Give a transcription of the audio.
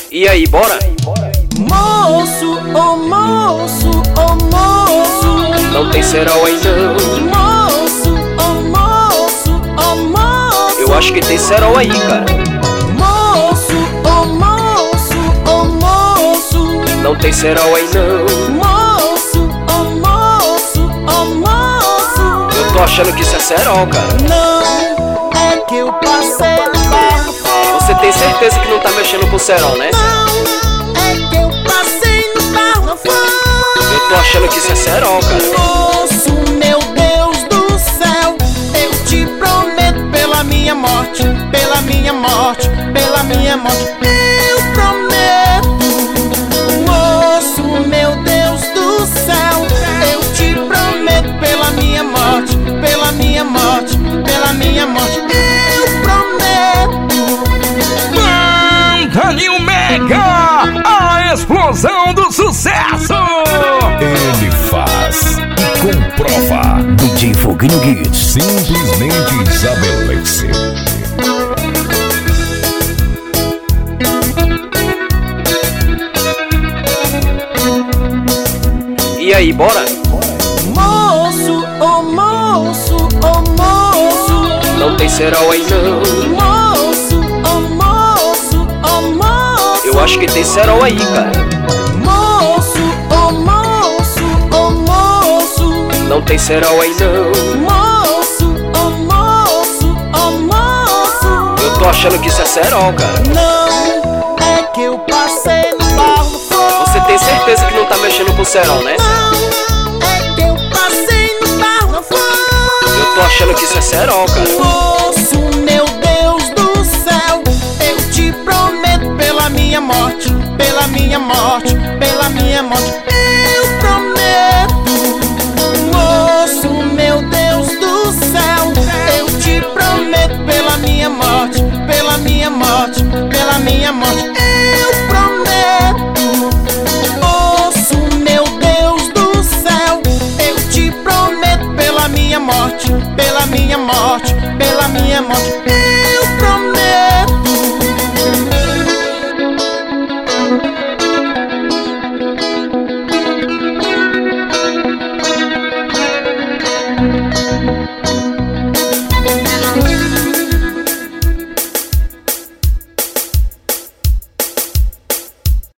E aí, bora? Moço, oh moço, oh moço, Não tem cerol aí não. moço, oh moço, oh moço, Eu acho que tem cerol aí, cara. moço, oh moço, oh moço, Não tem cerol aí não. moço, oh moço, oh moço. Eu tô achando que isso é cerol, cara. Não, é que eu passei no barro fora. Você tem certeza que não tá mexendo com cerol, né? Não, é que eu passei no barro fora. Eu tô achando que isso é cerol, cara. Moço, meu Deus do céu, eu te prometo pela minha morte, pela minha morte, pela minha morte, eu prometo. Moço, meu Deus do céu, eu te prometo pela minha morte, pela minha morte, pela minha morte, eu prometo. Daniel Mega, a explosão do sucesso! Ele faz e comprova. DJ Foguinho Guides simplesmente estabelece. E aí, bora? Moço, oh moço, oh moço, Não tem cerol aí não. moço, oh moço, oh moço, Eu acho que tem cerol aí, cara. moço, oh moço, oh moço, Não tem cerol aí não. moço, oh moço, oh moço. Eu tô achando que isso é cerol, cara. Não, é que eu passei no barro fora. Você tem certeza que não tá mexendo com cerol, né? Não, é que eu passei no barro fora. Eu tô achando que isso é cerol, cara. Moço, meu Deus do céu, eu te prometo pela minha morte, pela minha morte, pela minha morte, eu prometo. Moço, meu Deus do céu, eu te prometo pela minha morte, pela minha morte, pela minha morte, eu prometo. Moço, meu Deus do céu, eu te prometo pela minha morte, pela minha morte, pela minha morte.